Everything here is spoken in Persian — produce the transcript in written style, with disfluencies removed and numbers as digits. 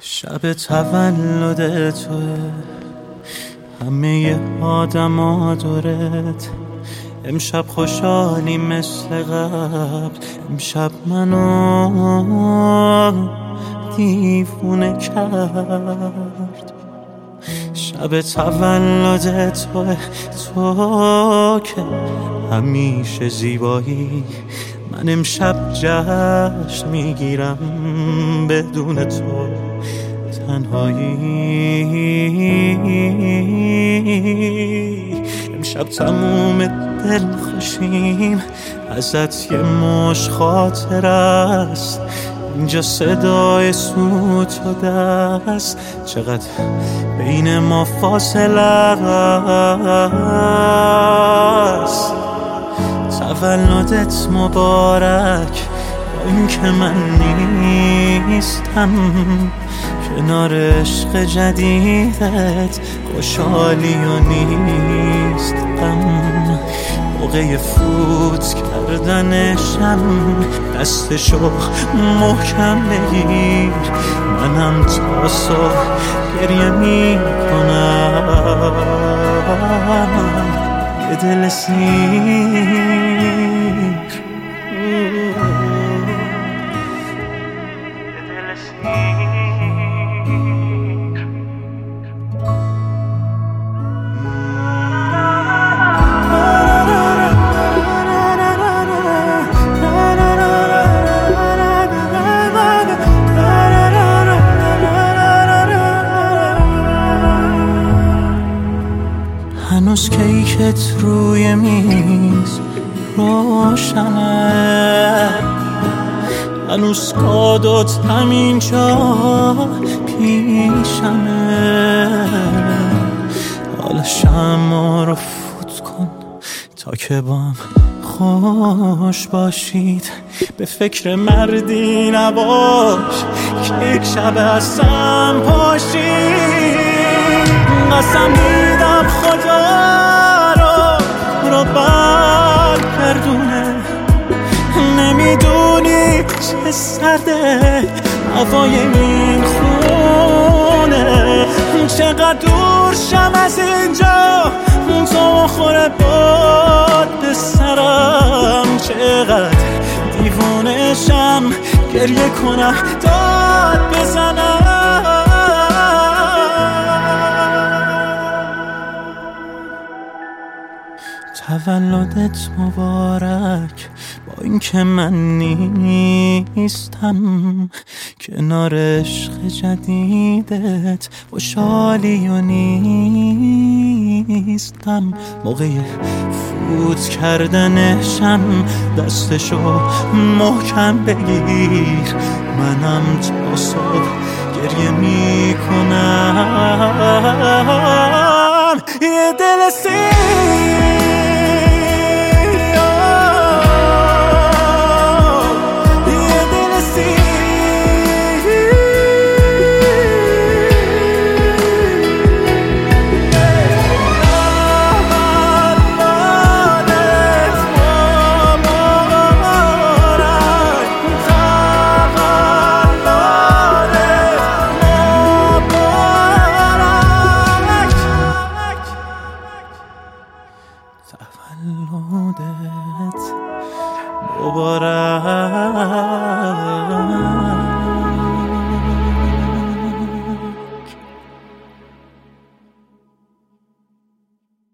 شب تولد توه، همه آدما دورت. امشب خوشحالی مثل قبل، امشب منو دیوونه کرد. شب تولد توه، تو که همیشه زیبایی. من امشب جشن میگیرم بدون تو تنهایی. امشب تموم دل خوشیم، ازت یه مش خاطر است. اینجا صدای سوت و دست، چقدر بین ما فاصله است. تولدت مبارک، با اینکه من نیستم کنار عشق جدیدت، خوشحالی و نیستم. موقع فوت کردنشم دستشو محکم بگیر، منم تا صبح گریه میکنم. یه دل سیر هنوز کیکت روی میز روشنه، هنوز کادوت همینجا پیشمه. حالا شمع رو فوت کن تا که بام خوش باشید. به فکر مردی نباش که یک شب هستم پاشید. قسم میدم خدا رو برگردونه، نمیدونی چه سرده هوای این خونه. چقدر دور شم از اینجا تو خوره باد به سرم، چقدر دیوونه شم گریه کنم داد بزنم. تولدت مبارک، با اینکه من نیستم کنار عشق جدیدت، خوشحالی و نیستم. موقع فوت کردنشم دستشو محکم بگیر، منم تا صبح گریه میکنم. یه دل سیر